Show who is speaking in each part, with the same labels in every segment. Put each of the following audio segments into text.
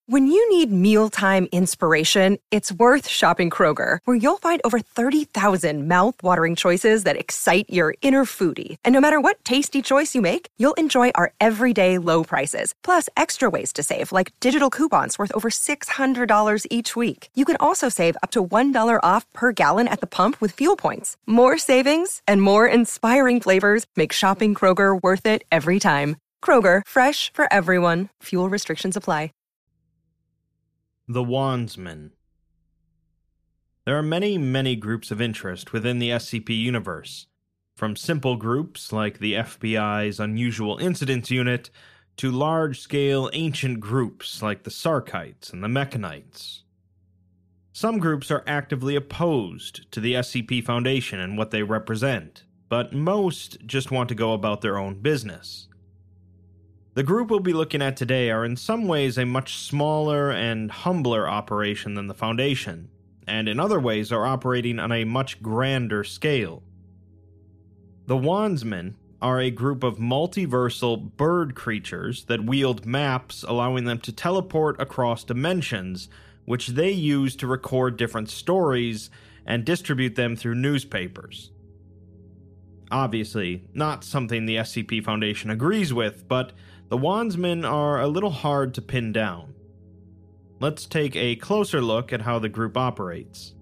Speaker 1: When you need mealtime inspiration, it's worth shopping Kroger, where you'll find over 30,000 mouth-watering choices that excite your inner foodie. And no matter what tasty choice you make, you'll enjoy our everyday low prices, plus extra ways to save, like digital coupons worth over $600 each week. You can also save up to $1 off per gallon at the pump with fuel points. More savings and more inspiring flavors make shopping Kroger worth it every time. Kroger, fresh for everyone. Fuel restrictions apply.
Speaker 2: The Wandsman. There are many groups of interest within the SCP universe, from simple groups like the FBI's Unusual Incidents Unit to large-scale ancient groups like the Sarkites and the Mechanites. Some groups are actively opposed to the SCP Foundation and what they represent, but most just want to go about their own business. The group we'll be looking at today are in some ways a much smaller and humbler operation than the Foundation, and in other ways are operating on a much grander scale. The Wandsmen are a group of multiversal bird creatures that wield maps allowing them to teleport across dimensions, which they use to record different stories and distribute them through newspapers. Obviously, not something the SCP Foundation agrees with, but the Wandsmen are a little hard to pin down. Let's take a closer look at how the group operates.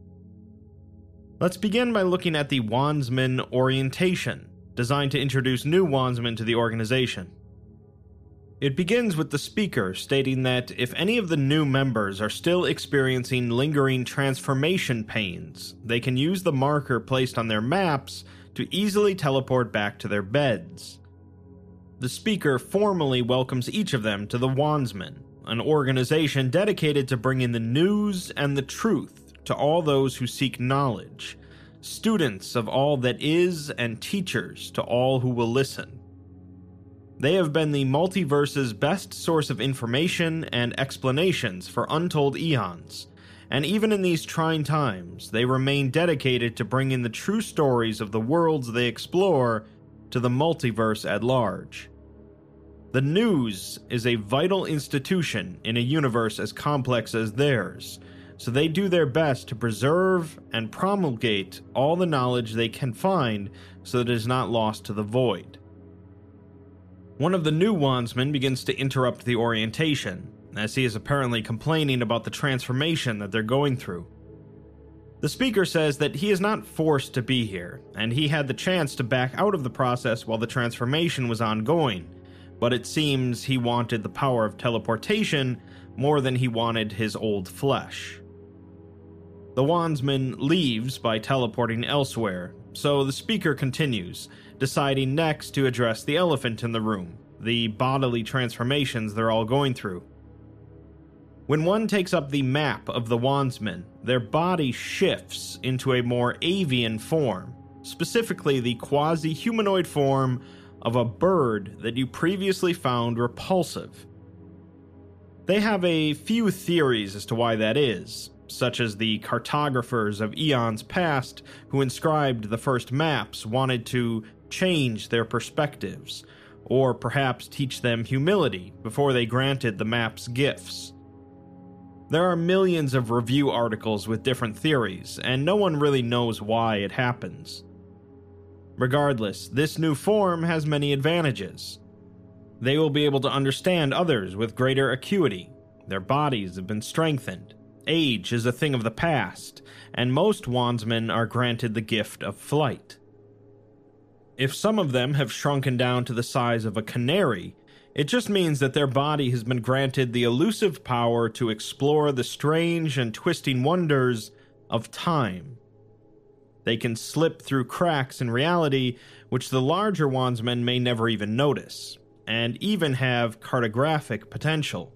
Speaker 2: Let's begin by looking at the Wandsman orientation, designed to introduce new Wandsmen to the organization. It begins with the speaker stating that if any of the new members are still experiencing lingering transformation pains, they can use the marker placed on their maps to easily teleport back to their beds. The speaker formally welcomes each of them to the Wandsmen, an organization dedicated to bringing the news and the truth to all those who seek knowledge, students of all that is and teachers to all who will listen. They have been the multiverse's best source of information and explanations for untold eons, and even in these trying times, they remain dedicated to bringing the true stories of the worlds they explore to the multiverse at large. The news is a vital institution in a universe as complex as theirs, so they do their best to preserve and promulgate all the knowledge they can find so that it is not lost to the void. One of the new Wandsmen begins to interrupt the orientation, as he is apparently complaining about the transformation that they're going through. The speaker says that he is not forced to be here, and he had the chance to back out of the process while the transformation was ongoing, but it seems he wanted the power of teleportation more than he wanted his old flesh. The Wandsman leaves by teleporting elsewhere, so the speaker continues, deciding next to address the elephant in the room, the bodily transformations they're all going through. When one takes up the map of the Wandsman, their body shifts into a more avian form, specifically the quasi-humanoid form of a bird that you previously found repulsive. They have a few theories as to why that is, such as the cartographers of eons past who inscribed the first maps wanted to change their perspectives, or perhaps teach them humility before they granted the maps gifts. There are millions of review articles with different theories, and no one really knows why it happens. Regardless, this new form has many advantages. They will be able to understand others with greater acuity, their bodies have been strengthened, age is a thing of the past, and most Wandsmen are granted the gift of flight. If some of them have shrunken down to the size of a canary, it just means that their body has been granted the elusive power to explore the strange and twisting wonders of time. They can slip through cracks in reality which the larger Wandsmen may never even notice, and even have cartographic potential.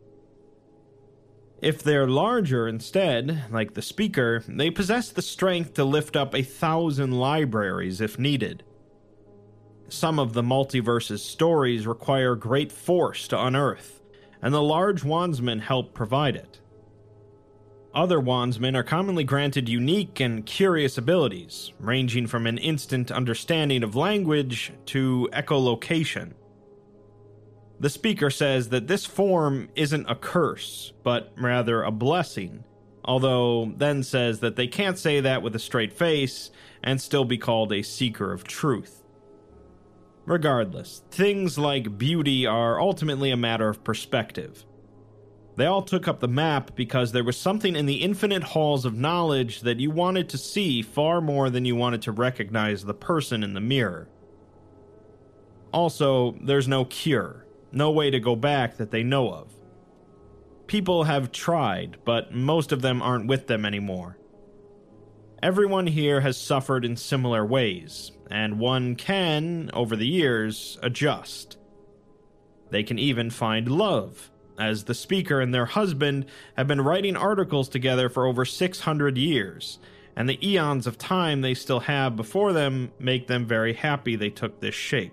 Speaker 2: If they're larger instead, like the speaker, they possess the strength to lift up 1,000 libraries if needed. Some of the multiverse's stories require great force to unearth, and the large Wandsmen help provide it. Other Wandsmen are commonly granted unique and curious abilities, ranging from an instant understanding of language to echolocation. The speaker says that this form isn't a curse, but rather a blessing, although then says that they can't say that with a straight face and still be called a seeker of truth. Regardless, things like beauty are ultimately a matter of perspective. They all took up the map because there was something in the infinite halls of knowledge that you wanted to see far more than you wanted to recognize the person in the mirror. Also, there's no cure, no way to go back that they know of. People have tried, but most of them aren't with them anymore. Everyone here has suffered in similar ways, and one can, over the years, adjust. They can even find love, as the speaker and their husband have been writing articles together for over 600 years, and the eons of time they still have before them make them very happy they took this shape.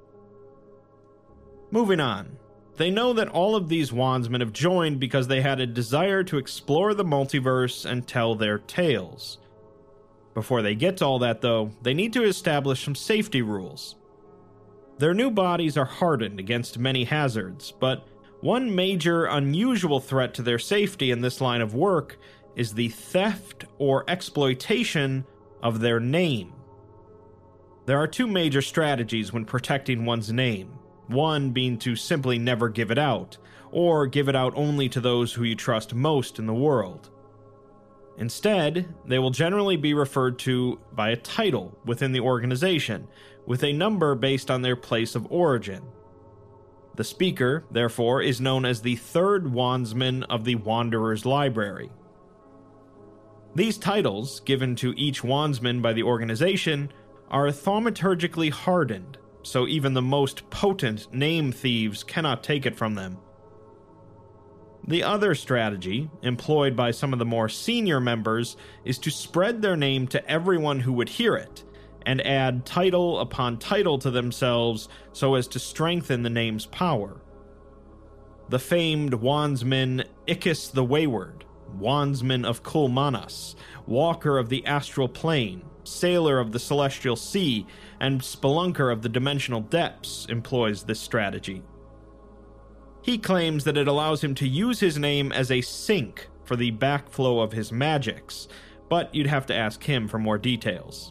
Speaker 2: Moving on. They know that all of these wandsmen have joined because they had a desire to explore the multiverse and tell their tales. Before they get to all that, though, they need to establish some safety rules. Their new bodies are hardened against many hazards, but one major, unusual threat to their safety in this line of work is the theft or exploitation of their name. There are two major strategies when protecting one's name. One being to simply never give it out, or give it out only to those who you trust most in the world. Instead, they will generally be referred to by a title within the organization, with a number based on their place of origin. The speaker, therefore, is known as the third wandsman of the Wanderer's Library. These titles, given to each wandsman by the organization, are thaumaturgically hardened, so even the most potent name thieves cannot take it from them. The other strategy, employed by some of the more senior members, is to spread their name to everyone who would hear it, and add title upon title to themselves so as to strengthen the name's power. The famed wandsman Ickis the Wayward, wandsman of Kulmanas, walker of the astral plane, sailor of the celestial sea, and spelunker of the dimensional depths, employs this strategy. He claims that it allows him to use his name as a sink for the backflow of his magics, but you'd have to ask him for more details.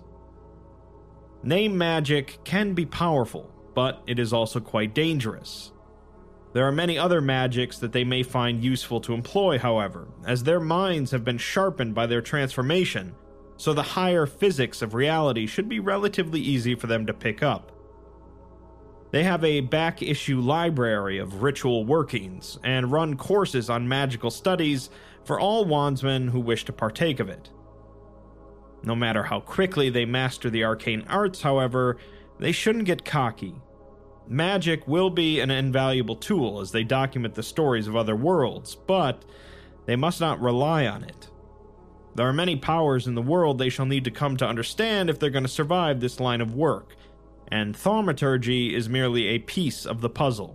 Speaker 2: Name magic can be powerful, but it is also quite dangerous. There are many other magics that they may find useful to employ, however, as their minds have been sharpened by their transformation, so the higher physics of reality should be relatively easy for them to pick up. They have a back-issue library of ritual workings, and run courses on magical studies for all wandsmen who wish to partake of it. No matter how quickly they master the arcane arts, however, they shouldn't get cocky. Magic will be an invaluable tool as they document the stories of other worlds, but they must not rely on it. There are many powers in the world they shall need to come to understand if they're going to survive this line of work, and thaumaturgy is merely a piece of the puzzle.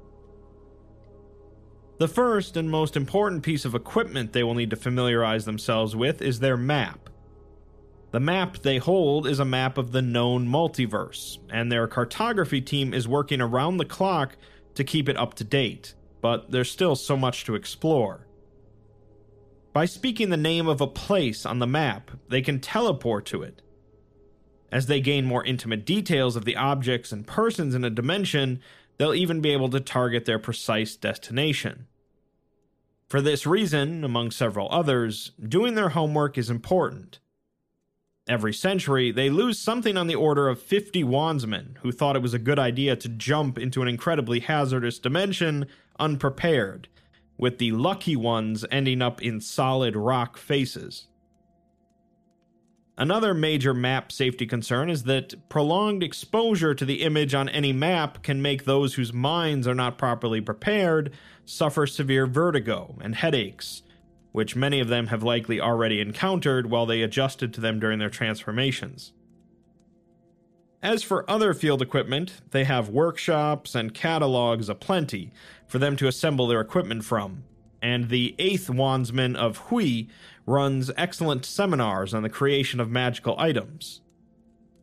Speaker 2: The first and most important piece of equipment they will need to familiarize themselves with is their map. The map they hold is a map of the known multiverse, and their cartography team is working around the clock to keep it up to date, but there's still so much to explore. By speaking the name of a place on the map, they can teleport to it. As they gain more intimate details of the objects and persons in a dimension, they'll even be able to target their precise destination. For this reason, among several others, doing their homework is important. Every century, they lose something on the order of 50 wandsmen who thought it was a good idea to jump into an incredibly hazardous dimension unprepared, with the lucky ones ending up in solid rock faces. Another major map safety concern is that prolonged exposure to the image on any map can make those whose minds are not properly prepared suffer severe vertigo and headaches, which many of them have likely already encountered while they adjusted to them during their transformations. As for other field equipment, they have workshops and catalogs aplenty for them to assemble their equipment from, and the 8th wandsman of Hui runs excellent seminars on the creation of magical items.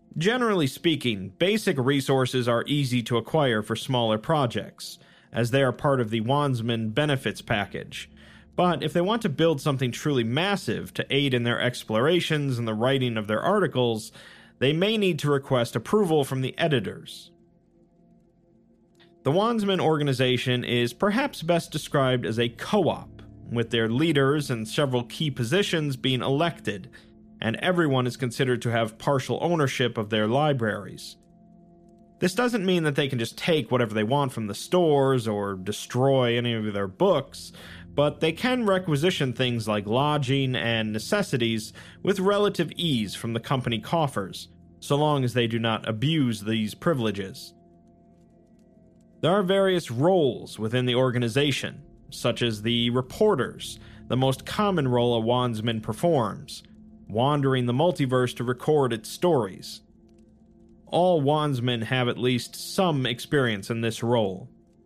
Speaker 2: Generally speaking, basic resources are easy to acquire for smaller projects, as they are part of the Wandsman benefits package. But if they want to build something truly massive to aid in their explorations and the writing of their articles, they may need to request approval from the editors. The Wandsman organization is perhaps best described as a co-op, with their leaders and several key positions being elected, and everyone is considered to have partial ownership of their libraries. This doesn't mean that they can just take whatever they want from the stores or destroy any of their books, but they can requisition things like lodging and necessities with relative ease from the company coffers, so long as they do not abuse these privileges. There are various roles within the organization, such as the reporters, the most common role a Wandsman performs, wandering the multiverse to record its stories. All Wandsmen have at least some experience in this role.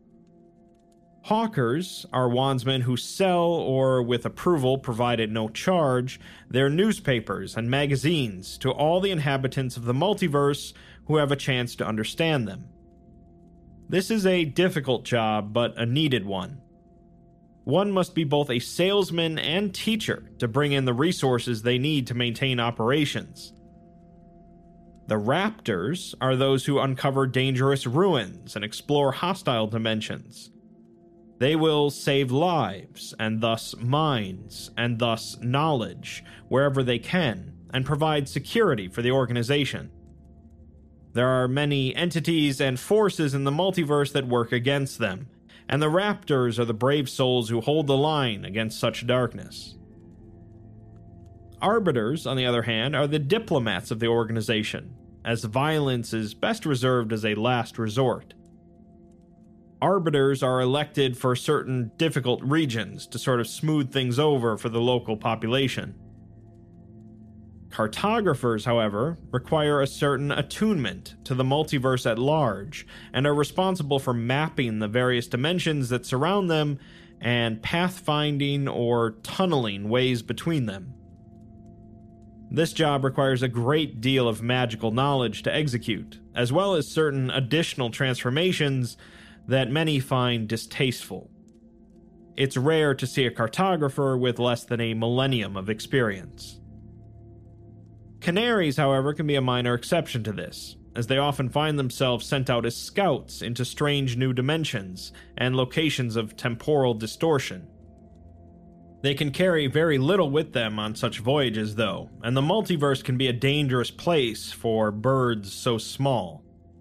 Speaker 2: Hawkers are Wandsmen who sell, or with approval provided no charge, their newspapers and magazines to all the inhabitants of the multiverse who have a chance to understand them. This is a difficult job, but a needed one. One must be both a salesman and teacher to bring in the resources they need to maintain operations. The Raptors are those who uncover dangerous ruins and explore hostile dimensions. They will save lives, and thus minds, and thus knowledge, wherever they can, and provide security for the organization. There are many entities and forces in the multiverse that work against them, and the Raptors are the brave souls who hold the line against such darkness. Arbiters, on the other hand, are the diplomats of the organization, as violence is best reserved as a last resort. Arbiters are elected for certain difficult regions to sort of smooth things over for the local population. Cartographers, however, require a certain attunement to the multiverse at large, and are responsible for mapping the various dimensions that surround them and pathfinding or tunneling ways between them. This job requires a great deal of magical knowledge to execute, as well as certain additional transformations that many find distasteful. It's rare to see a cartographer with less than a millennium of experience. Canaries, however, can be a minor exception to this, as they often find themselves sent out as scouts into strange new dimensions and locations of temporal distortion. They can carry very little with them on such voyages, though, and the multiverse can be a dangerous place for birds so small.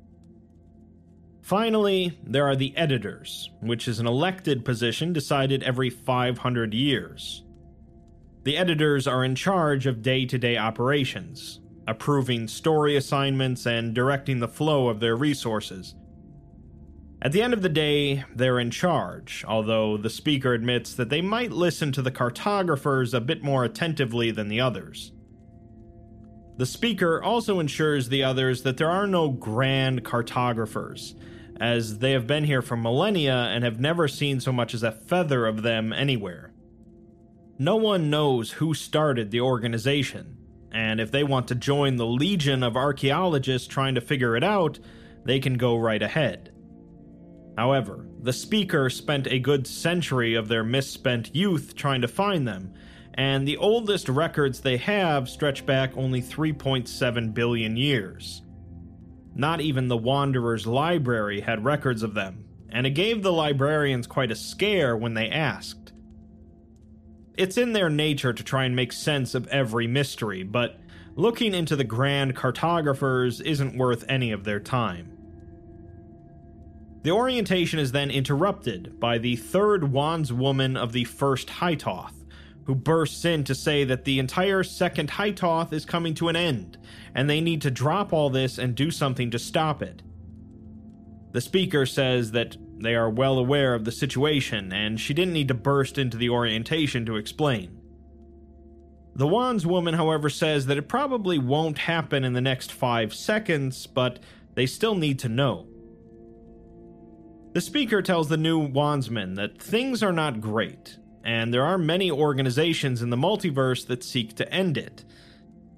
Speaker 2: Finally, there are the editors, which is an elected position decided every 500 years. The editors are in charge of day-to-day operations, approving story assignments and directing the flow of their resources. At the end of the day, they're in charge, although the speaker admits that they might listen to the cartographers a bit more attentively than the others. The speaker also ensures the others that there are no grand cartographers, as they have been here for millennia and have never seen so much as a feather of them anywhere. No one knows who started the organization, and if they want to join the legion of archaeologists trying to figure it out, they can go right ahead. However, the speaker spent a good century of their misspent youth trying to find them, and the oldest records they have stretch back only 3.7 billion years. Not even the Wanderer's library had records of them, and it gave the librarians quite a scare when they asked. It's in their nature to try and make sense of every mystery, but looking into the grand cartographers isn't worth any of their time. The orientation is then interrupted by the third Wandswoman of the first Hightoth, who bursts in to say that the entire second Hightoth is coming to an end, and they need to drop all this and do something to stop it. The speaker says that they are well aware of the situation, and she didn't need to burst into the orientation to explain. The Wandswoman, however, says that it probably won't happen in the next 5 seconds, but they still need to know. The speaker tells the new Wandsman that things are not great, and there are many organizations in the multiverse that seek to end it.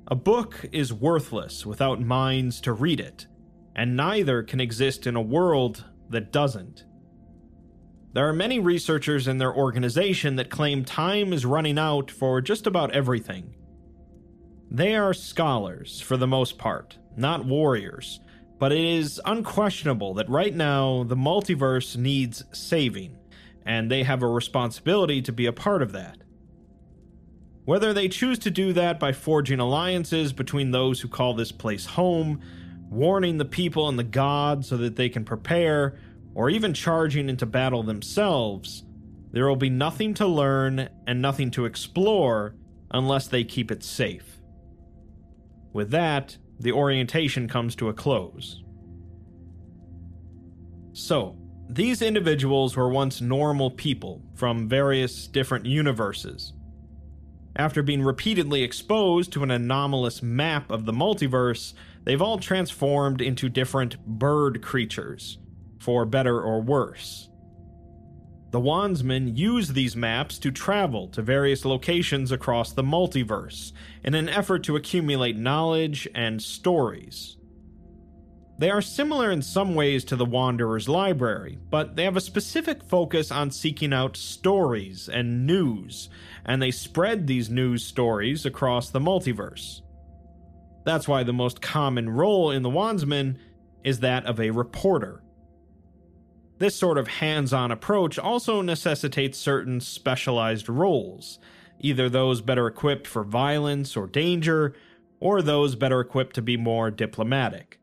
Speaker 2: A book is worthless without minds to read it, and neither can exist in a world that doesn't. There are many researchers in their organization that claim time is running out for just about everything. They are scholars, for the most part, not warriors, but it is unquestionable that right now the multiverse needs saving, and they have a responsibility to be a part of that. Whether they choose to do that by forging alliances between those who call this place home, warning the people and the gods so that they can prepare, or even charging into battle themselves, there will be nothing to learn and nothing to explore unless they keep it safe. With that, the orientation comes to a close. So, these individuals were once normal people from various different universes. After being repeatedly exposed to an anomalous map of the multiverse, they've all transformed into different bird creatures, for better or worse. The Wandsmen use these maps to travel to various locations across the multiverse in an effort to accumulate knowledge and stories. They are similar in some ways to the Wanderer's Library, but they have a specific focus on seeking out stories and news, and they spread these news stories across the multiverse. That's why the most common role in the Wandsmen is that of a reporter. This sort of hands-on approach also necessitates certain specialized roles, either those better equipped for violence or danger, or those better equipped to be more diplomatic.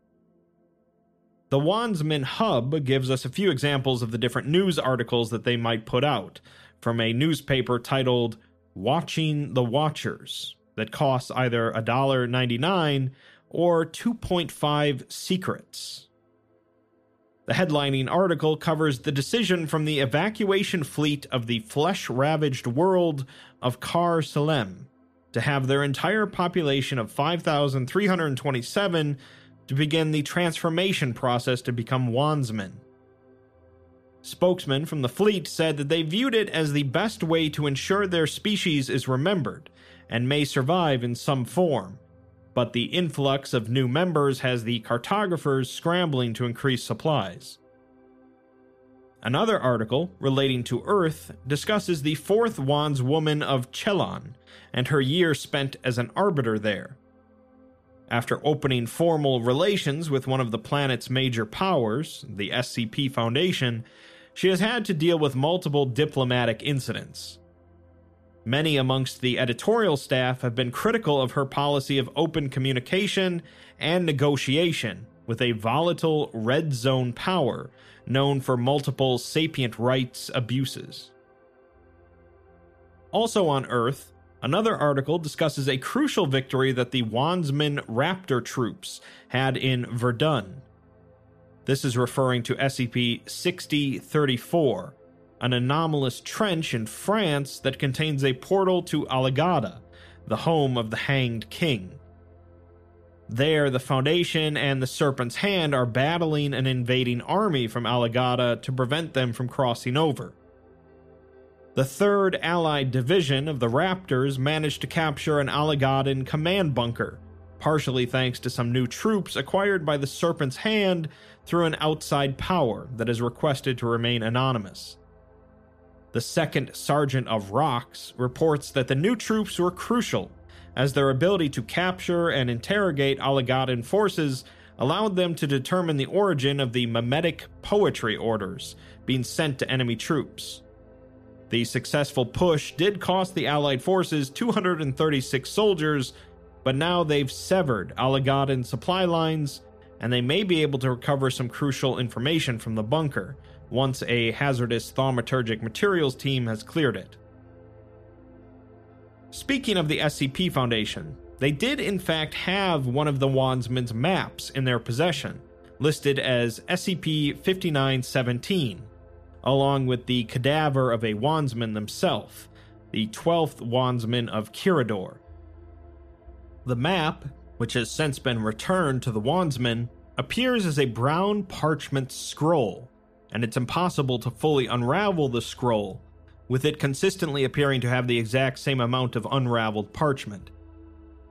Speaker 2: The Wandsman Hub gives us a few examples of the different news articles that they might put out, from a newspaper titled Watching the Watchers, that costs either $1.99 or 2.5 secrets. The headlining article covers the decision from the evacuation fleet of the flesh-ravaged world of Kar Salem to have their entire population of 5,327 to begin the transformation process to become Wandsmen. Spokesmen from the fleet said that they viewed it as the best way to ensure their species is remembered and may survive in some form, but the influx of new members has the cartographers scrambling to increase supplies. Another article, relating to Earth, discusses the fourth Wandswoman of Chelon and her year spent as an arbiter there. After opening formal relations with one of the planet's major powers, the SCP Foundation, she has had to deal with multiple diplomatic incidents. Many amongst the editorial staff have been critical of her policy of open communication and negotiation with a volatile red zone power known for multiple sapient rights abuses. Also on Earth, another article discusses a crucial victory that the Wandsman Raptor troops had in Verdun. This is referring to SCP-6034, an anomalous trench in France that contains a portal to Alagada, the home of the Hanged King. There, the Foundation and the Serpent's Hand are battling an invading army from Alagada to prevent them from crossing over. The 3rd Allied Division of the Raptors managed to capture an Alagadan command bunker, partially thanks to some new troops acquired by the Serpent's Hand through an outside power that is requested to remain anonymous. The 2nd Sergeant of Rocks reports that the new troops were crucial, as their ability to capture and interrogate Alagadan forces allowed them to determine the origin of the mimetic poetry orders being sent to enemy troops. The successful push did cost the Allied forces 236 soldiers, but now they've severed Alagadan supply lines, and they may be able to recover some crucial information from the bunker once a hazardous thaumaturgic materials team has cleared it. Speaking of the SCP Foundation, they did in fact have one of the Wandsmen's maps in their possession, listed as SCP-5917, along with the cadaver of a Wandsman themselves, the 12th Wandsman of Kirador. The map, which has since been returned to the Wandsmen, appears as a brown parchment scroll, and it's impossible to fully unravel the scroll, with it consistently appearing to have the exact same amount of unraveled parchment.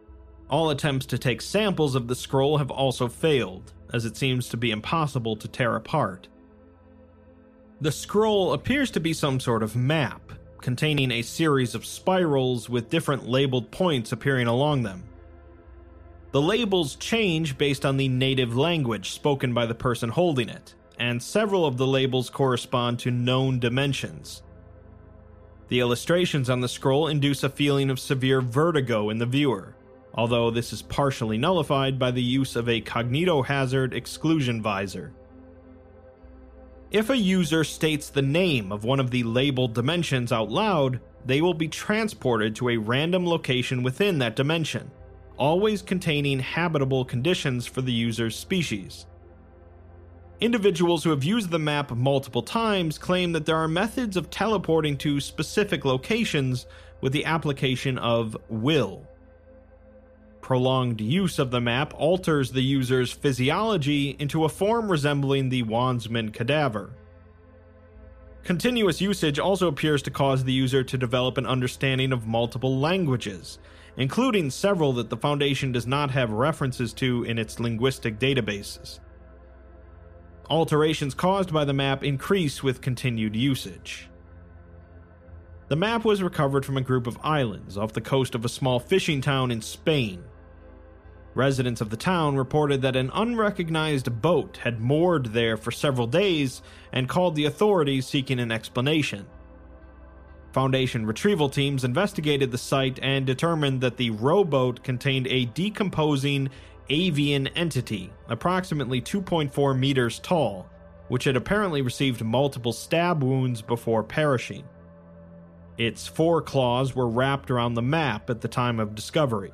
Speaker 2: All attempts to take samples of the scroll have also failed, as it seems to be impossible to tear apart. The scroll appears to be some sort of map, containing a series of spirals with different labeled points appearing along them. The labels change based on the native language spoken by the person holding it, and several of the labels correspond to known dimensions. The illustrations on the scroll induce a feeling of severe vertigo in the viewer, although this is partially nullified by the use of a cognitohazard exclusion visor. If a user states the name of one of the labeled dimensions out loud, they will be transported to a random location within that dimension, always containing habitable conditions for the user's species. Individuals who have used the map multiple times claim that there are methods of teleporting to specific locations with the application of will. Prolonged use of the map alters the user's physiology into a form resembling the Wandsman cadaver. Continuous usage also appears to cause the user to develop an understanding of multiple languages, including several that the Foundation does not have references to in its linguistic databases. Alterations caused by the map increase with continued usage. The map was recovered from a group of islands off the coast of a small fishing town in Spain. Residents of the town reported that an unrecognized boat had moored there for several days and called the authorities seeking an explanation. Foundation retrieval teams investigated the site and determined that the rowboat contained a decomposing avian entity, approximately 2.4 meters tall, which had apparently received multiple stab wounds before perishing. Its foreclaws were wrapped around the map at the time of discovery.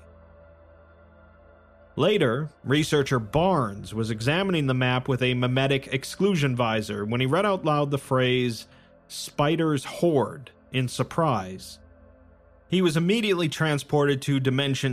Speaker 2: Later, researcher Barnes was examining the map with a memetic exclusion visor when he read out loud the phrase, "Spider's Horde," in surprise. He was immediately transported to Dimension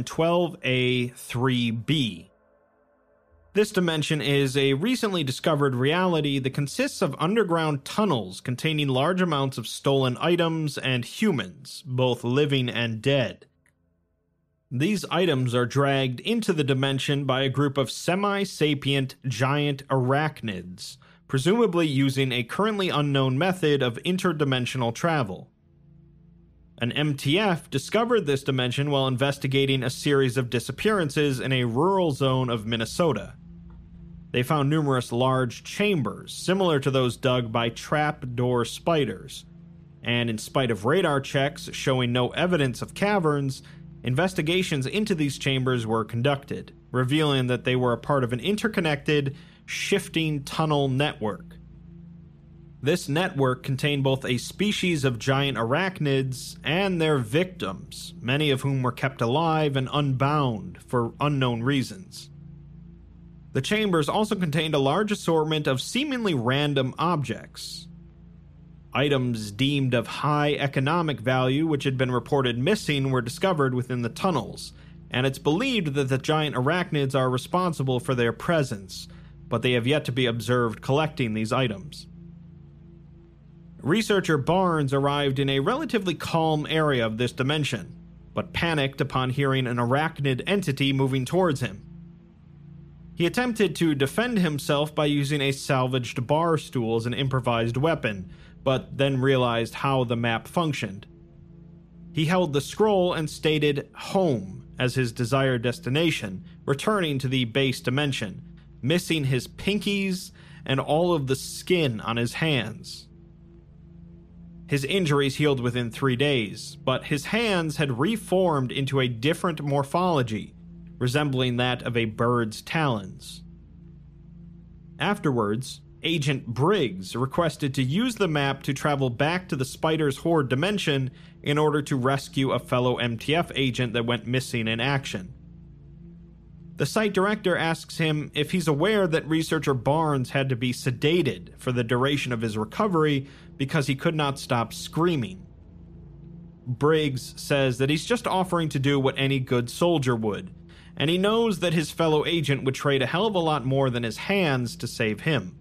Speaker 2: 12A3B. This dimension is a recently discovered reality that consists of underground tunnels containing large amounts of stolen items and humans, both living and dead. These items are dragged into the dimension by a group of semi-sapient giant arachnids, presumably using a currently unknown method of interdimensional travel. An MTF discovered this dimension while investigating a series of disappearances in a rural zone of Minnesota. They found numerous large chambers, similar to those dug by trapdoor spiders, and in spite of radar checks showing no evidence of caverns, investigations into these chambers were conducted, revealing that they were a part of an interconnected, shifting tunnel network. This network contained both a species of giant arachnids and their victims, many of whom were kept alive and unbound for unknown reasons. The chambers also contained a large assortment of seemingly random objects. Items deemed of high economic value which had been reported missing were discovered within the tunnels, and it's believed that the giant arachnids are responsible for their presence, but they have yet to be observed collecting these items. Researcher Barnes arrived in a relatively calm area of this dimension, but panicked upon hearing an arachnid entity moving towards him. He attempted to defend himself by using a salvaged bar stool as an improvised weapon, but then realized how the map functioned. He held the scroll and stated home as his desired destination, returning to the base dimension, missing his pinkies and all of the skin on his hands. His injuries healed within 3 days, but his hands had reformed into a different morphology, resembling that of a bird's talons. Afterwards, Agent Briggs requested to use the map to travel back to the Spider's Horde dimension in order to rescue a fellow MTF agent that went missing in action. The site director asks him if he's aware that researcher Barnes had to be sedated for the duration of his recovery because he could not stop screaming. Briggs says that he's just offering to do what any good soldier would, and he knows that his fellow agent would trade a hell of a lot more than his hands to save him.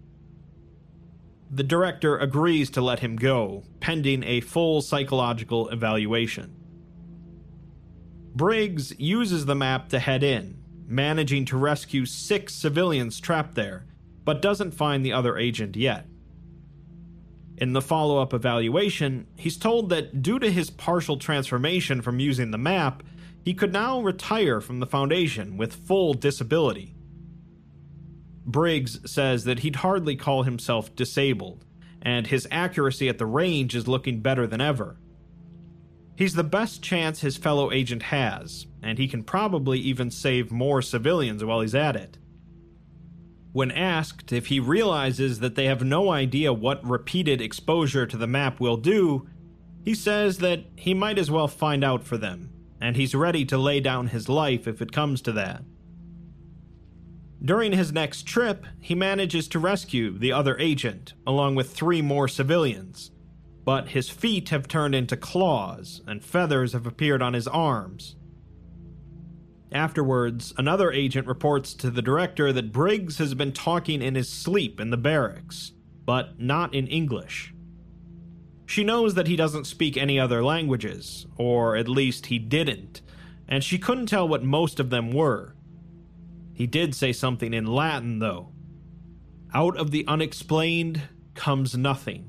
Speaker 2: The director agrees to let him go, pending a full psychological evaluation. Briggs uses the map to head in, managing to rescue 6 civilians trapped there, but doesn't find the other agent yet. In the follow-up evaluation, he's told that due to his partial transformation from using the map, he could now retire from the Foundation with full disability. Briggs says that he'd hardly call himself disabled, and his accuracy at the range is looking better than ever. He's the best chance his fellow agent has, and he can probably even save more civilians while he's at it. When asked if he realizes that they have no idea what repeated exposure to the map will do, he says that he might as well find out for them, and he's ready to lay down his life if it comes to that. During his next trip, he manages to rescue the other agent, along with 3 more civilians, but his feet have turned into claws, and feathers have appeared on his arms. Afterwards, another agent reports to the director that Briggs has been talking in his sleep in the barracks, but not in English. She knows that he doesn't speak any other languages, or at least he didn't, and she couldn't tell what most of them were. He did say something in Latin, though. Out of the unexplained comes nothing.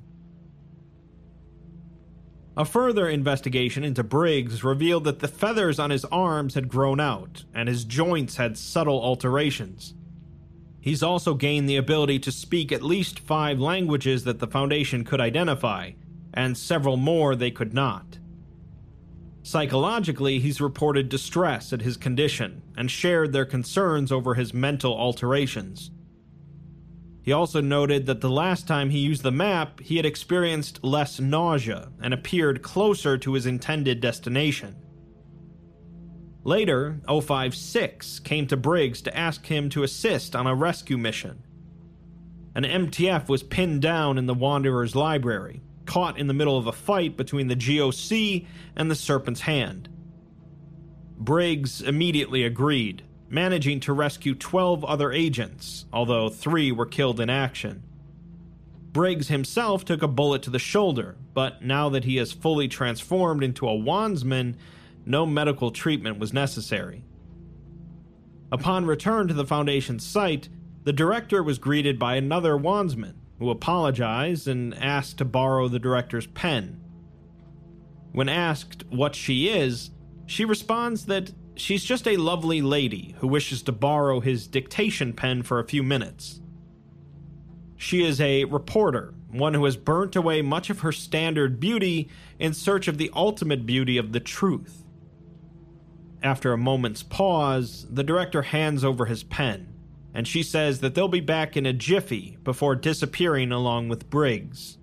Speaker 2: A further investigation into Briggs revealed that the feathers on his arms had grown out, and his joints had subtle alterations. He's also gained the ability to speak at least 5 languages that the Foundation could identify, and several more they could not. Psychologically, he's reported distress at his condition, and shared their concerns over his mental alterations. He also noted that the last time he used the map, he had experienced less nausea and appeared closer to his intended destination. Later, 056 came to Briggs to ask him to assist on a rescue mission. An MTF was pinned down in the Wanderer's library, caught in the middle of a fight between the GOC and the Serpent's Hand. Briggs immediately agreed, managing to rescue 12 other agents, although 3 were killed in action. Briggs himself took a bullet to the shoulder, but now that he has fully transformed into a wandsman, no medical treatment was necessary. Upon return to the Foundation's site, the director was greeted by another wandsman, who apologized and asked to borrow the director's pen. When asked what she is, she responds that she's just a lovely lady who wishes to borrow his dictation pen for a few minutes. She is a reporter, one who has burnt away much of her standard beauty in search of the ultimate beauty of the truth. After a moment's pause, the director hands over his pen, and she says that they'll be back in a jiffy before disappearing along with Briggs.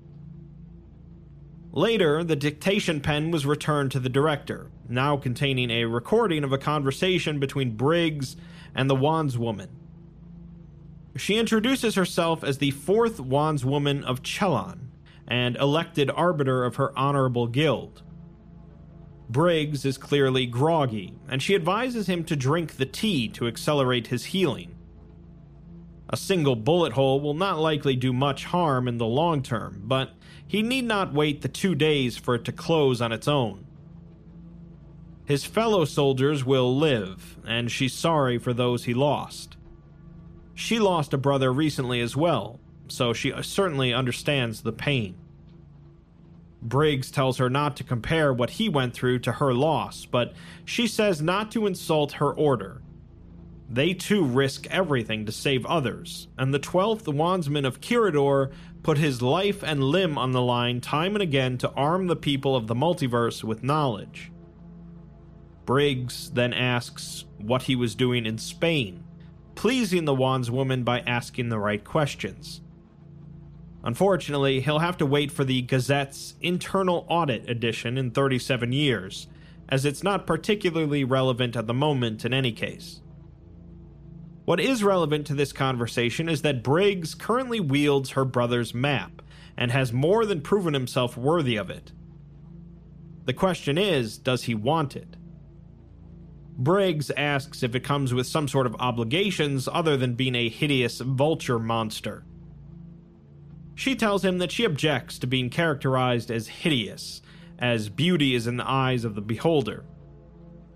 Speaker 2: Later, the dictation pen was returned to the director, now containing a recording of a conversation between Briggs and the Wandswoman. She introduces herself as the 4th Wandswoman of Chelon, and elected arbiter of her honorable guild. Briggs is clearly groggy, and she advises him to drink the tea to accelerate his healing. A single bullet hole will not likely do much harm in the long term, but he need not wait the 2 days for it to close on its own. His fellow soldiers will live, and she's sorry for those he lost. She lost a brother recently as well, so she certainly understands the pain. Briggs tells her not to compare what he went through to her loss, but she says not to insult her order. They too risk everything to save others, and the 12th Wandsman of Kirador put his life and limb on the line time and again to arm the people of the multiverse with knowledge. Briggs then asks what he was doing in Spain, pleasing the Wandswoman by asking the right questions. Unfortunately, he'll have to wait for the Gazette's Internal Audit edition in 37 years, as it's not particularly relevant at the moment in any case. What is relevant to this conversation is that Briggs currently wields her brother's map, and has more than proven himself worthy of it. The question is, does he want it? Briggs asks if it comes with some sort of obligations other than being a hideous vulture monster. She tells him that she objects to being characterized as hideous, as beauty is in the eyes of the beholder.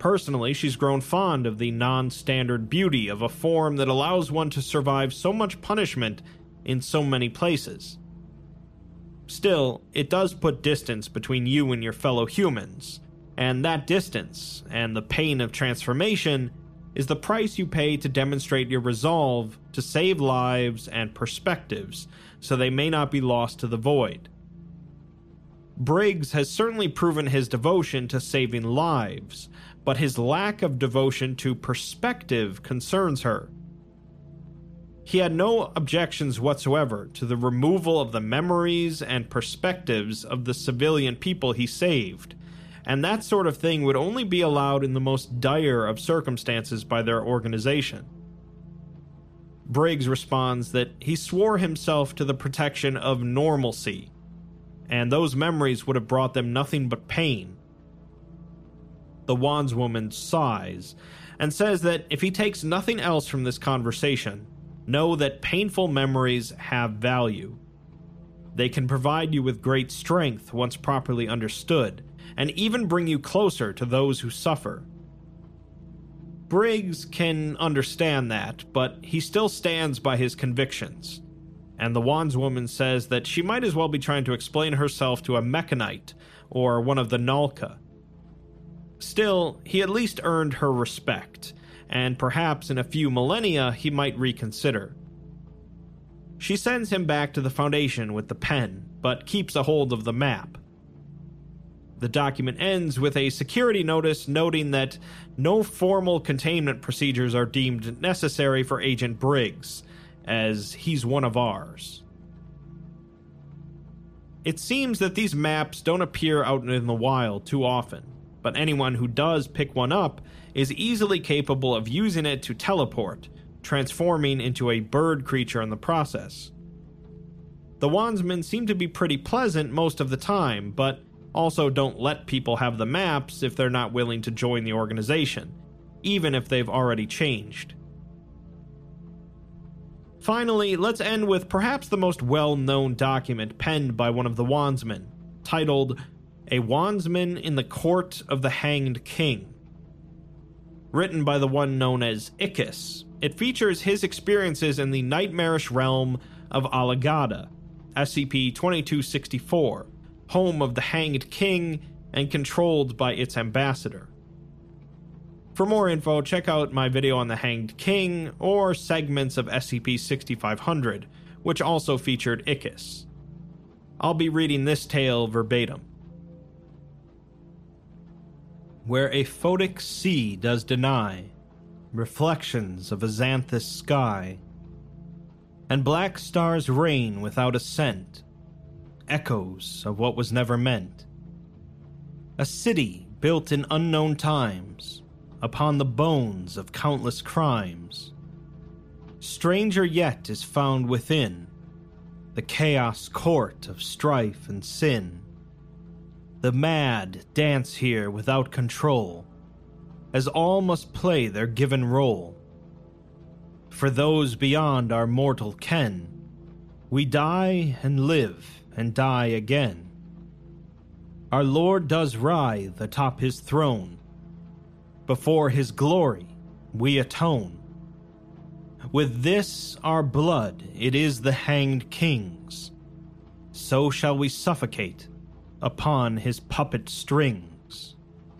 Speaker 2: Personally, she's grown fond of the non-standard beauty of a form that allows one to survive so much punishment in so many places. Still, it does put distance between you and your fellow humans, and that distance, and the pain of transformation, is the price you pay to demonstrate your resolve to save lives and perspectives, so they may not be lost to the void. Briggs has certainly proven his devotion to saving lives, but his lack of devotion to perspective concerns her. He had no objections whatsoever to the removal of the memories and perspectives of the civilian people he saved, and that sort of thing would only be allowed in the most dire of circumstances by their organization. Briggs responds that he swore himself to the protection of normalcy, and those memories would have brought them nothing but pain. The Wandswoman sighs and says that if he takes nothing else from this conversation, know that painful memories have value. They can provide you with great strength once properly understood, and even bring you closer to those who suffer. Briggs can understand that, but he still stands by his convictions, and the Wandswoman says that she might as well be trying to explain herself to a Mechanite or one of the Nalka. Still, he at least earned her respect, and perhaps in a few millennia he might reconsider. She sends him back to the Foundation with the pen, but keeps a hold of the map. The document ends with a security notice noting that no formal containment procedures are deemed necessary for Agent Briggs, as he's one of ours. It seems that these maps don't appear out in the wild too often, but anyone who does pick one up is easily capable of using it to teleport, transforming into a bird creature in the process. The Wandsmen seem to be pretty pleasant most of the time, but also don't let people have the maps if they're not willing to join the organization, even if they've already changed. Finally, let's end with perhaps the most well-known document penned by one of the Wandsmen, titled A Wandsman in the Court of the Hanged King. Written by the one known as Ickis, it features his experiences in the nightmarish realm of Alagada, SCP-2264, home of the Hanged King and controlled by its ambassador. For more info, check out my video on the Hanged King or segments of SCP-6500, which also featured Ickis. I'll be reading this tale verbatim. Where a photic sea does deny reflections of a xanthous sky, and black stars reign without assent, echoes of what was never meant. A city built in unknown times, upon the bones of countless crimes. Stranger yet is found within the chaos court of strife and sin. The mad dance here without control, as all must play their given role. For those beyond our mortal ken, we die and live and die again. Our Lord does writhe atop his throne. Before his glory we atone. With this our blood it is the Hanged King's. So shall we suffocate upon his puppet strings.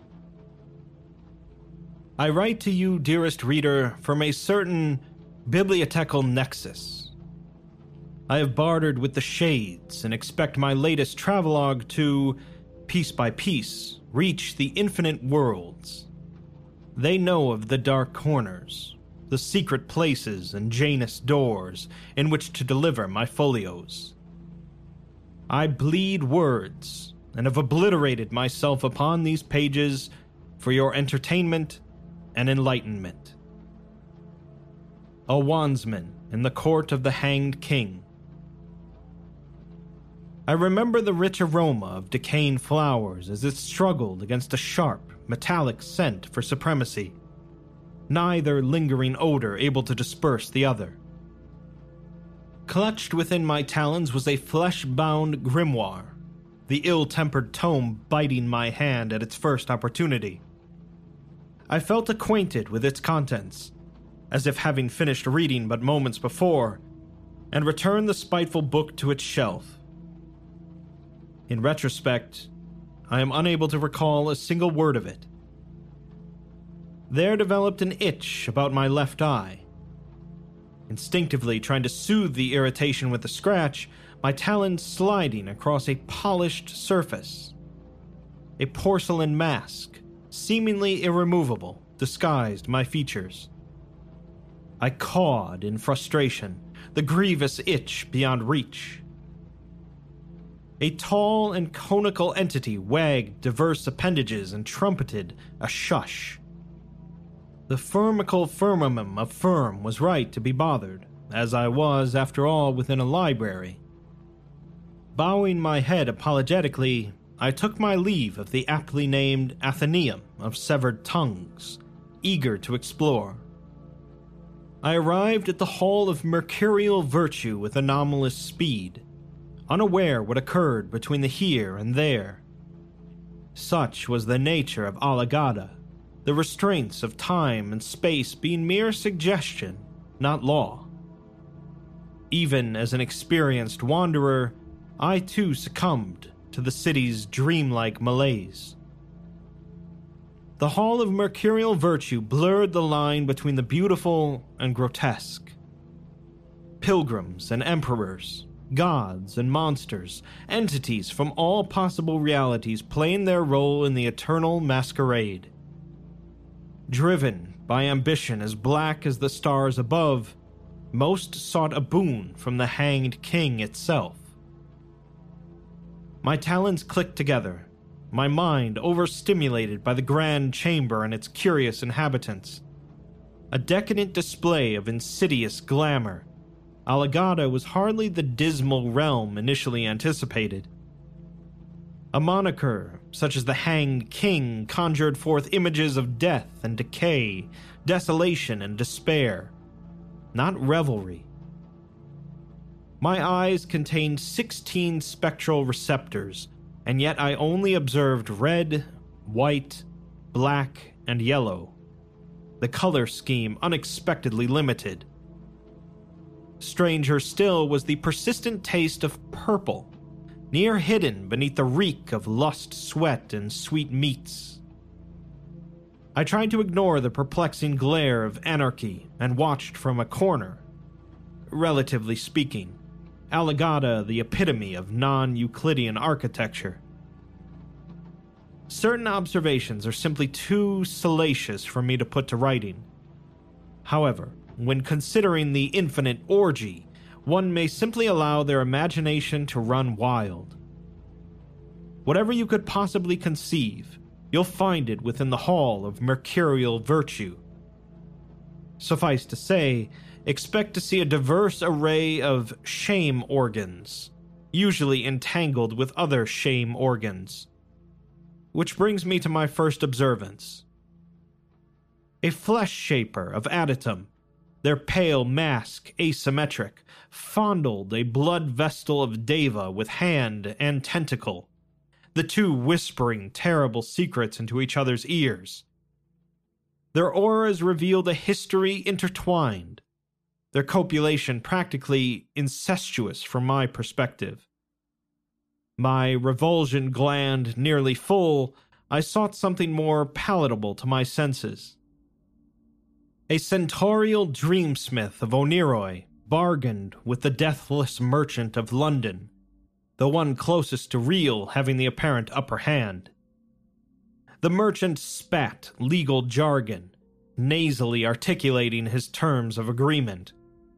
Speaker 2: I write to you, dearest reader, from a certain bibliothetical nexus. I have bartered with the shades and expect my latest travelogue to, piece by piece, reach the infinite worlds. They know of the dark corners, the secret places and Janus doors in which to deliver my folios. I bleed words and have obliterated myself upon these pages for your entertainment and enlightenment. A Wandsman in the Court of the Hanged King. I remember the rich aroma of decaying flowers as it struggled against a sharp, metallic scent for supremacy, neither lingering odor able to disperse the other. Clutched within my talons was a flesh-bound grimoire, the ill-tempered tome biting my hand at its first opportunity. I felt acquainted with its contents, as if having finished reading but moments before, and returned the spiteful book to its shelf. In retrospect, I am unable to recall a single word of it. There developed an itch about my left eye. Instinctively trying to soothe the irritation with a scratch, my talons sliding across a polished surface. A porcelain mask, seemingly irremovable, disguised my features. I cawed in frustration, the grievous itch beyond reach. A tall and conical entity wagged diverse appendages and trumpeted a shush. The firmical firmament of Firm was right to be bothered, as I was, after all, within a library. Bowing my head apologetically, I took my leave of the aptly named Athenaeum of Severed Tongues, eager to explore. I arrived at the Hall of Mercurial Virtue with anomalous speed, unaware what occurred between the here and there. Such was the nature of Alagada, the restraints of time and space being mere suggestion, not law. Even as an experienced wanderer, I too succumbed to the city's dreamlike malaise. The Hall of Mercurial Virtue blurred the line between the beautiful and grotesque. Pilgrims and emperors, gods and monsters, entities from all possible realities playing their role in the eternal masquerade. Driven by ambition as black as the stars above, most sought a boon from the hanged king itself. My talons clicked together, my mind overstimulated by the grand chamber and its curious inhabitants. A decadent display of insidious glamour, Alagada was hardly the dismal realm initially anticipated. A moniker such as the Hanged King conjured forth images of death and decay, desolation and despair, not revelry. My eyes contained 16 spectral receptors, and yet I only observed red, white, black, and yellow, the color scheme unexpectedly limited. Stranger still was the persistent taste of purple, near hidden beneath the reek of lust, sweat, and sweet meats. I tried to ignore the perplexing glare of anarchy and watched from a corner. Relatively speaking, Alagada the epitome of non-Euclidean architecture. Certain observations are simply too salacious for me to put to writing. However, when considering the infinite orgy, one may simply allow their imagination to run wild. Whatever you could possibly conceive, you'll find it within the Hall of Mercurial Virtue. Suffice to say, expect to see a diverse array of shame organs, usually entangled with other shame organs. Which brings me to my first observance. A flesh shaper of Adytum, their pale mask asymmetric, fondled a blood vestal of Deva with hand and tentacle, the two whispering terrible secrets into each other's ears. Their auras revealed a history intertwined, their copulation practically incestuous from my perspective. My revulsion gland nearly full, I sought something more palatable to my senses. A centaurial dreamsmith of Oneiroi bargained with the deathless merchant of London, the one closest to real having the apparent upper hand. The merchant spat legal jargon, nasally articulating his terms of agreement.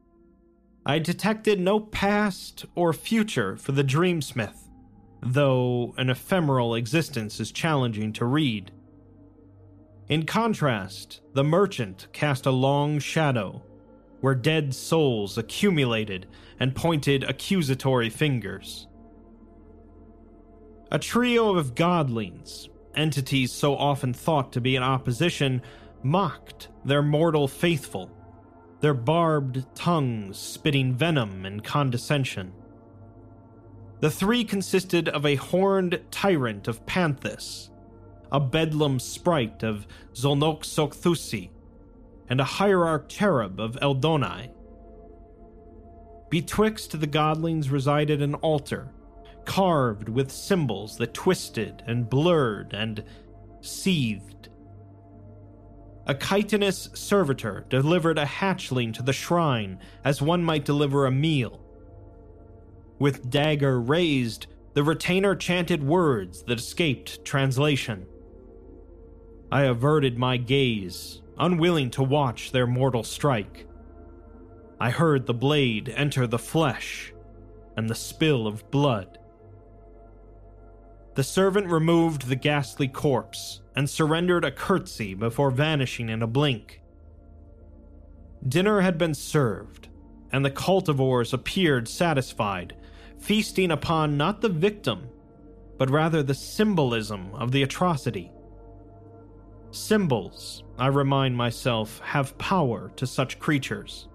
Speaker 2: I detected no past or future for the dreamsmith, though an ephemeral existence is challenging to read. In contrast, the merchant cast a long shadow, where dead souls accumulated and pointed accusatory fingers. A trio of godlings, entities so often thought to be in opposition, mocked their mortal faithful, their barbed tongues spitting venom and condescension. The three consisted of a horned tyrant of Panthus, a bedlam sprite of Zolnok-Sokthusi, and a hierarch cherub of Eldonai. Betwixt the godlings resided an altar, carved with symbols that twisted and blurred and seethed. A chitinous servitor delivered a hatchling to the shrine as one might deliver a meal. With dagger raised, the retainer chanted words that escaped translation. I averted my gaze, unwilling to watch their mortal strike. I heard the blade enter the flesh, and the spill of blood. The servant removed the ghastly corpse, and surrendered a curtsy before vanishing in a blink. Dinner had been served, and the cultivores appeared satisfied, feasting upon not the victim, but rather the symbolism of the atrocity. Symbols, I remind myself, have power to such creatures.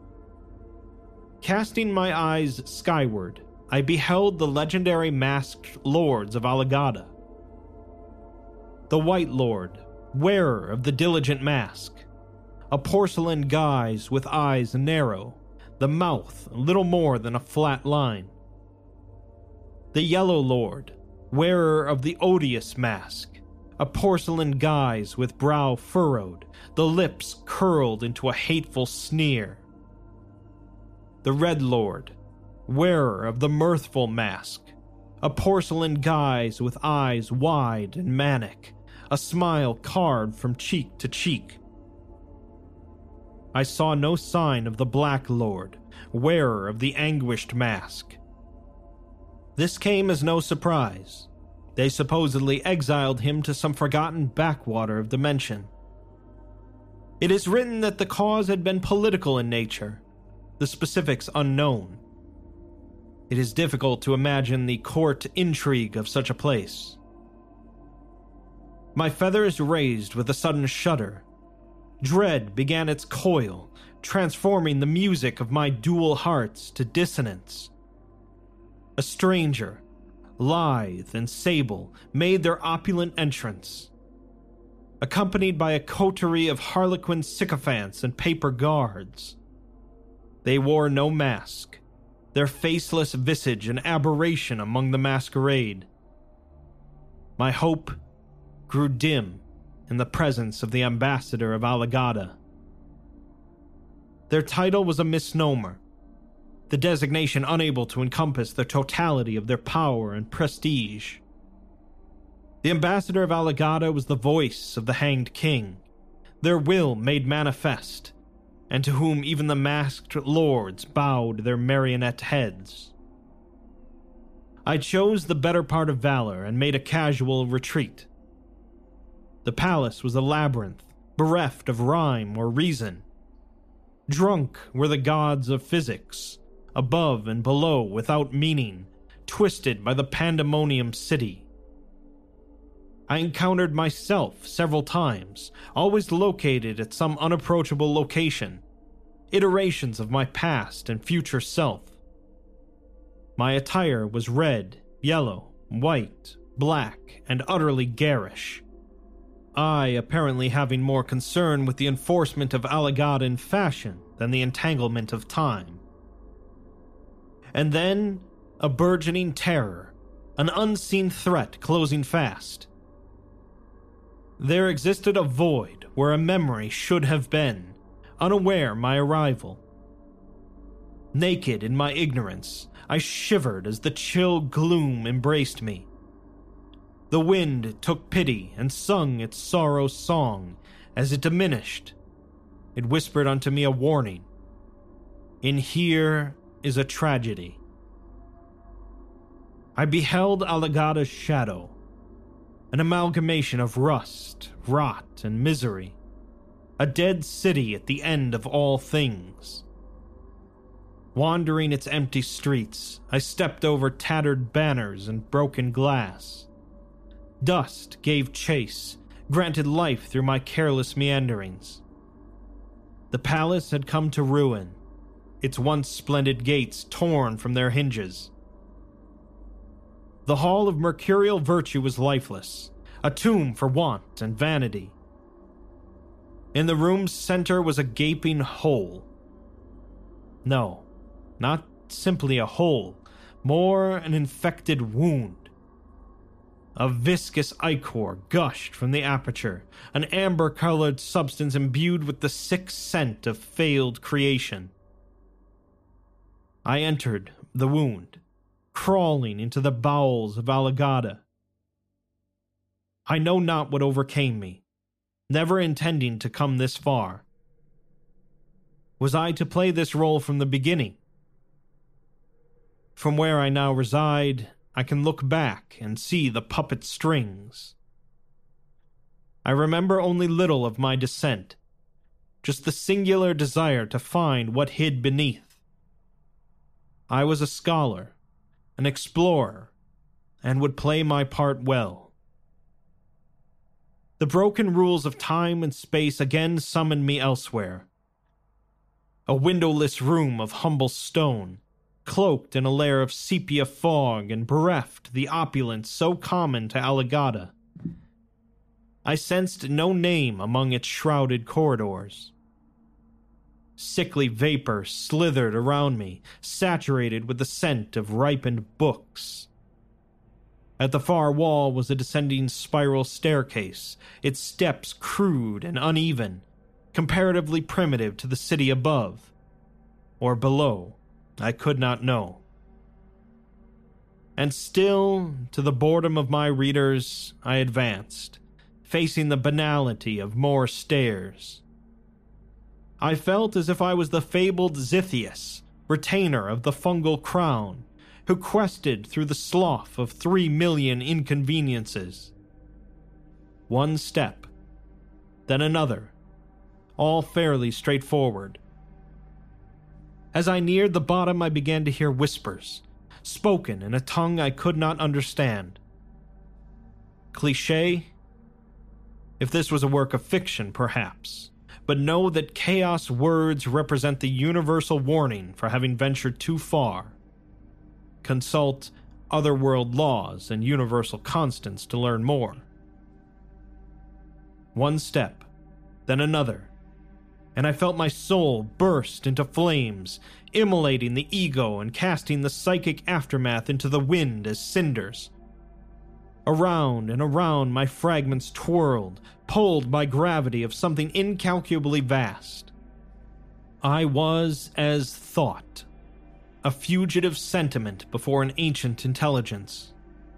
Speaker 2: Casting my eyes skyward, I beheld the legendary masked lords of Alagada. The White Lord, wearer of the diligent mask, a porcelain guise with eyes narrow, the mouth little more than a flat line. The Yellow Lord, wearer of the odious mask, a porcelain guise with brow furrowed, the lips curled into a hateful sneer. The Red Lord, wearer of the mirthful mask, a porcelain guise with eyes wide and manic, a smile carved from cheek to cheek. I saw no sign of the Black Lord, wearer of the anguished mask. This came as no surprise. They supposedly exiled him to some forgotten backwater of dimension. It is written that the cause had been political in nature, the specifics unknown. It is difficult to imagine the court intrigue of such a place. My feathers raised with a sudden shudder. Dread began its coil, transforming the music of my dual hearts to dissonance. A stranger, lithe and sable, made their opulent entrance. Accompanied by a coterie of harlequin sycophants and paper guards. They wore no mask, their faceless visage an aberration among the masquerade. My hope grew dim in the presence of the ambassador of Alagada. Their title was a misnomer, the designation unable to encompass the totality of their power and prestige. The ambassador of Alagada was the voice of the hanged king, their will made manifest, and to whom even the masked lords bowed their marionette heads. I chose the better part of valor and made a casual retreat. The palace was a labyrinth, bereft of rhyme or reason. Drunk were the gods of physics, above and below without meaning, twisted by the pandemonium city. I encountered myself several times, always located at some unapproachable location, iterations of my past and future self. My attire was red, yellow, white, black, and utterly garish. I apparently having more concern with the enforcement of Alagadan fashion than the entanglement of time. And then, a burgeoning terror, an unseen threat closing fast. There existed a void where a memory should have been, unaware my arrival. Naked in my ignorance, I shivered as the chill gloom embraced me. The wind took pity and sung its sorrow song. As it diminished, it whispered unto me a warning. In here is a tragedy. I beheld Alagada's shadow, an amalgamation of rust, rot, and misery, a dead city at the end of all things. Wandering its empty streets, I stepped over tattered banners and broken glass. Dust gave chase, granted life through my careless meanderings. The palace had come to ruin, its once splendid gates torn from their hinges. The hall of mercurial virtue was lifeless, a tomb for want and vanity. In the room's center was a gaping hole. No, not simply a hole, more an infected wound. A viscous ichor gushed from the aperture, an amber-colored substance imbued with the sick scent of failed creation. I entered the wound, crawling into the bowels of Alagada. I know not what overcame me, never intending to come this far. Was I to play this role from the beginning? From where I now reside, I can look back and see the puppet strings. I remember only little of my descent, just the singular desire to find what hid beneath. I was a scholar, an explorer, and would play my part well. The broken rules of time and space again summoned me elsewhere. A windowless room of humble stone, cloaked in a layer of sepia fog and bereft the opulence so common to Alagada. I sensed no name among its shrouded corridors. Sickly vapor slithered around me, saturated with the scent of ripened books. At the far wall was a descending spiral staircase, its steps crude and uneven, comparatively primitive to the city above, or below. I could not know. And still, to the boredom of my readers, I advanced, facing the banality of more stairs. I felt as if I was the fabled Xithias, retainer of the fungal crown, who quested through the slough of 3 million inconveniences. One step, then another, all fairly straightforward. As I neared the bottom, I began to hear whispers, spoken in a tongue I could not understand. Cliché? If this was a work of fiction, perhaps, but know that chaos words represent the universal warning for having ventured too far. Consult otherworld laws and universal constants to learn more. One step, then another, and I felt my soul burst into flames, immolating the ego and casting the psychic aftermath into the wind as cinders. Around and around my fragments twirled, pulled by gravity of something incalculably vast. I was as thought, a fugitive sentiment before an ancient intelligence.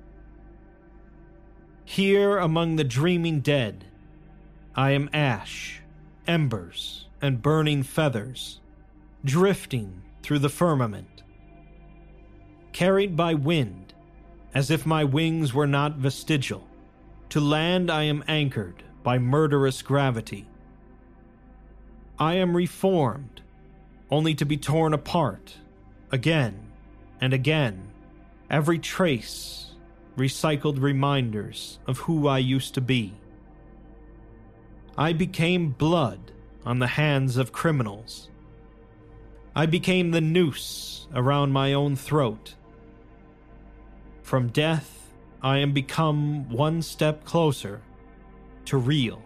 Speaker 2: Here among the dreaming dead, I am ash, embers, and burning feathers, drifting through the firmament. Carried by wind, as if my wings were not vestigial, to land I am anchored by murderous gravity. I am reformed, only to be torn apart, again and again, every trace, recycled reminders of who I used to be. I became blood on the hands of criminals. I became the noose around my own throat. From death, I am become one step closer to real.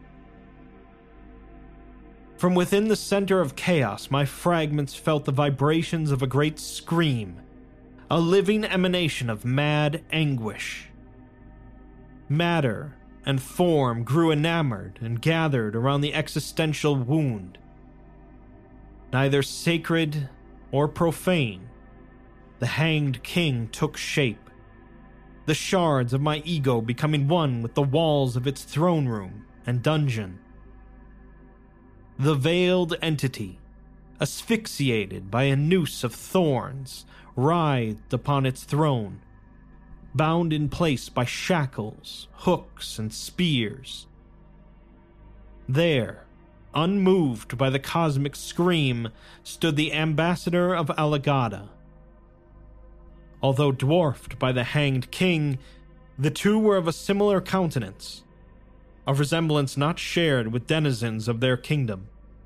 Speaker 2: From within the center of chaos, my fragments felt the vibrations of a great scream, a living emanation of mad anguish. Matter and form grew enamored and gathered around the existential wound. Neither sacred or profane, the hanged king took shape, the shards of my ego becoming one with the walls of its throne room and dungeon. The veiled entity, asphyxiated by a noose of thorns, writhed upon its throne, bound in place by shackles, hooks, and spears. There, unmoved by the cosmic scream, stood the ambassador of Alagada. Although dwarfed by the hanged king, the two were of a similar countenance, a resemblance not shared with denizens of their kingdom.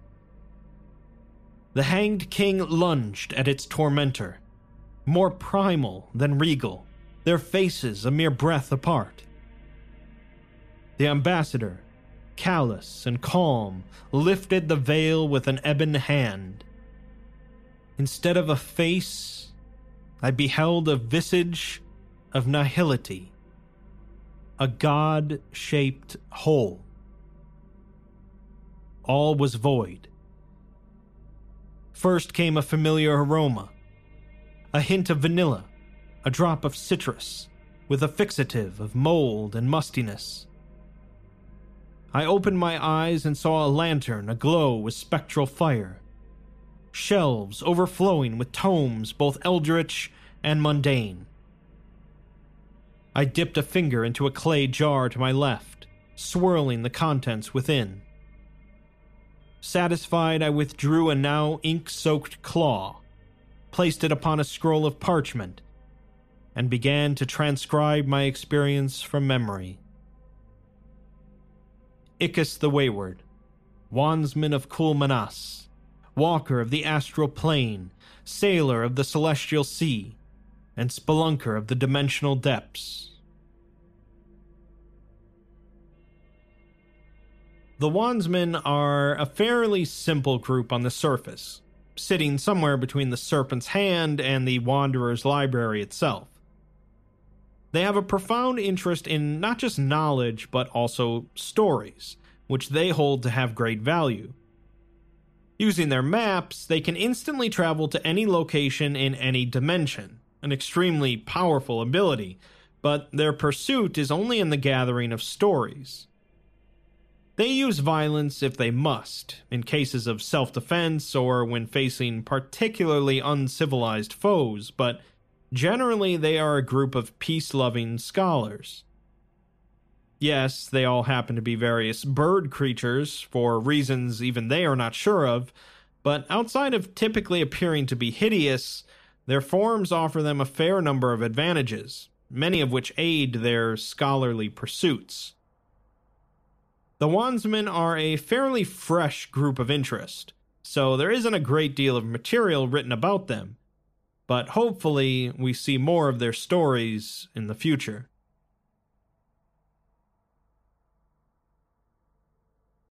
Speaker 2: The hanged king lunged at its tormentor, more primal than regal, their faces a mere breath apart. The ambassador, callous and calm, lifted the veil with an ebon hand. Instead of a face, I beheld a visage of nihility, a god-shaped hole. All was void. First came a familiar aroma, a hint of vanilla, a drop of citrus, with a fixative of mold and mustiness. I opened my eyes and saw a lantern aglow with spectral fire, shelves overflowing with tomes both eldritch and mundane. I dipped a finger into a clay jar to my left, swirling the contents within. Satisfied, I withdrew a now ink-soaked claw, placed it upon a scroll of parchment, and began to transcribe my experience from memory. Ickis the Wayward, Wandsman of Kulmanas, Walker of the Astral Plane, Sailor of the Celestial Sea, and Spelunker of the Dimensional Depths. The Wandsmen are a fairly simple group on the surface, sitting somewhere between the Serpent's Hand and the Wanderer's Library itself. They have a profound interest in not just knowledge, but also stories, which they hold to have great value. Using their maps, they can instantly travel to any location in any dimension, an extremely powerful ability, but their pursuit is only in the gathering of stories. They use violence if they must, in cases of self-defense or when facing particularly uncivilized foes, but generally they are a group of peace-loving scholars. Yes, they all happen to be various bird creatures, for reasons even they are not sure of, but outside of typically appearing to be hideous, their forms offer them a fair number of advantages, many of which aid their scholarly pursuits. The Wandsmen are a fairly fresh group of interest, so there isn't a great deal of material written about them, but hopefully we see more of their stories in the future.